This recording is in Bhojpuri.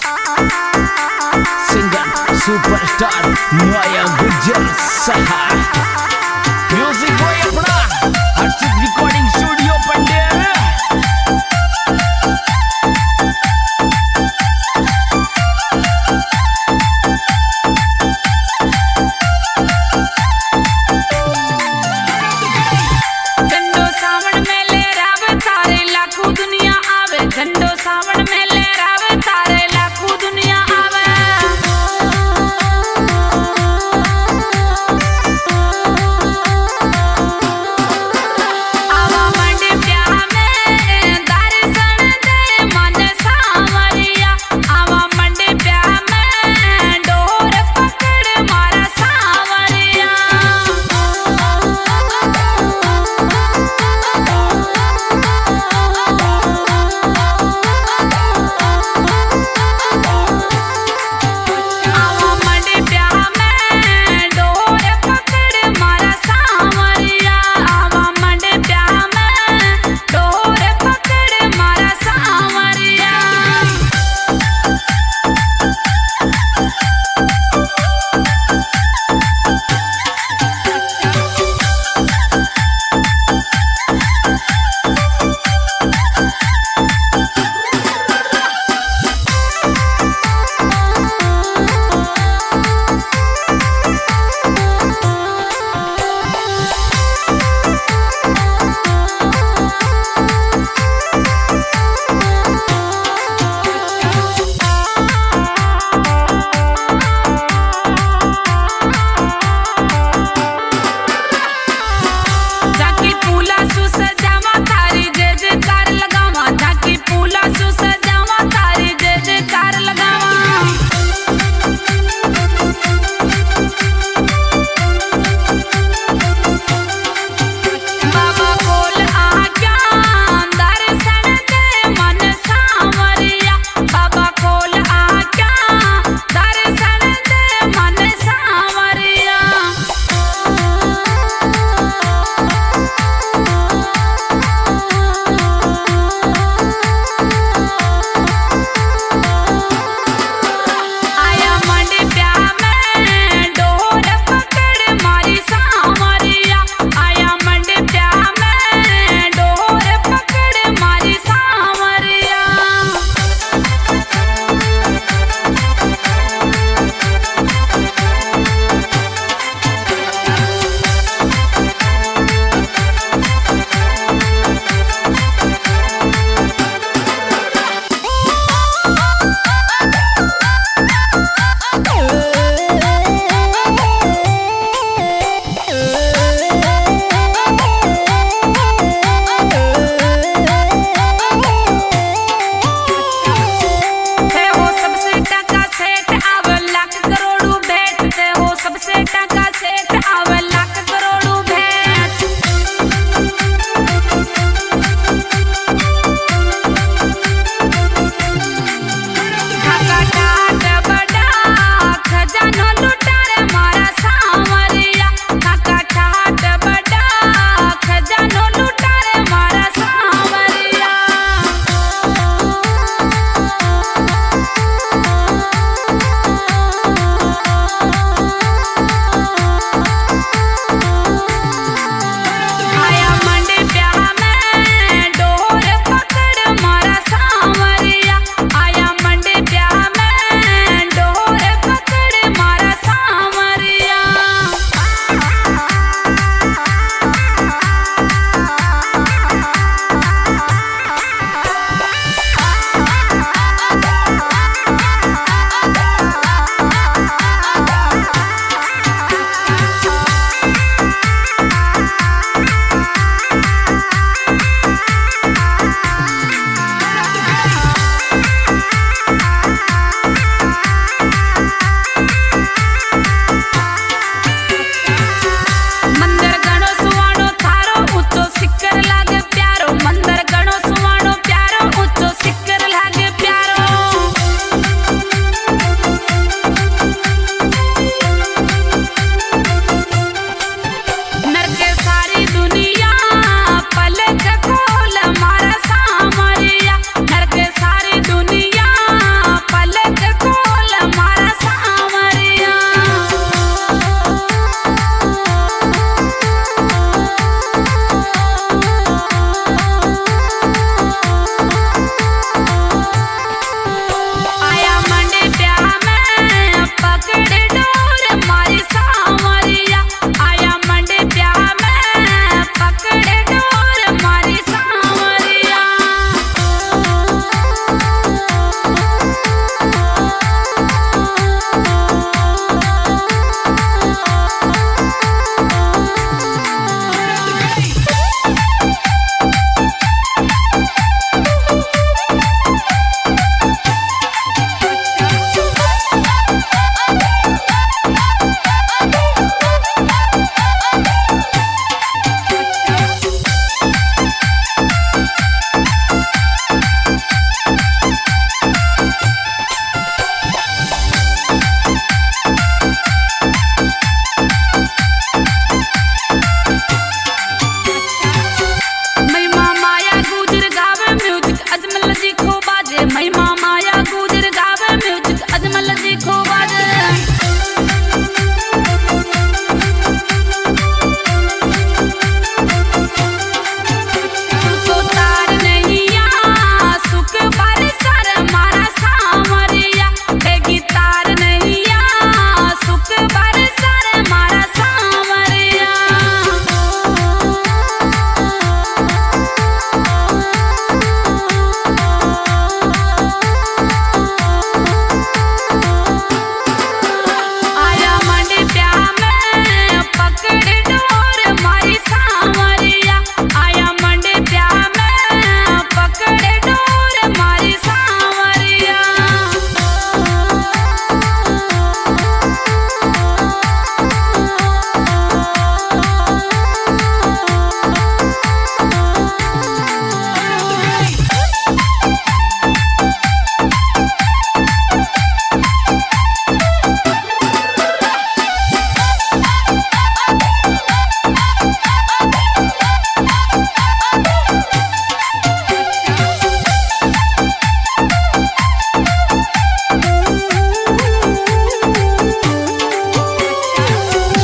सिंगर सुपरस्टार माया गुजर सहा म्यूजिक बॉय अपना हर्षित रिकॉर्डिंग स्टूडियो पंडेर। झंडो सावन में लहरावे तारे लाखों दुनिया आवे, झंडो सावन में लहरावे तारे लाखों दुनिया आवे। आवा मंडी ब्याह में दर्शन दे मन सांवरिया, आवा मंडी ब्याह में डोर पकड़ मारा सांवरिया। आवा मंडी ब्याह में डोर पकड़ मारा सांवरिया, आवा मंडी ब्याह में डोर पकड़ मारा सांवरिया। झाकी फूला सु सजावा तारी जय जयकार लगावा, झाकी फूला सु सजावा तारी जय जयकार लगावा। बाबा बोल आज्ञा दर्शन दे मन सांवरिया, बाबा बोल आज्ञा दर्शन दे मन सांवरिया। आया मंडी ब्याह में डोर पकड़ मारी सांवरिया, आया मंडी ब्याह में डोर पकड़ मारी सांवरिया। थे हो सबसे टका सेठ आवे लाख करोड़ू भेंट, थे हो सबसे टका सेठ आवे लाख करोड़ू भेंट। खाका ठाट बड़ा खजानो लुटारे मारा सांवरिया, खाका ठाट बड़ा खजानो लुटारे मारा सांवरिया। आया मंडी ब्याह में डोर पकड़ मारा सांवरिया।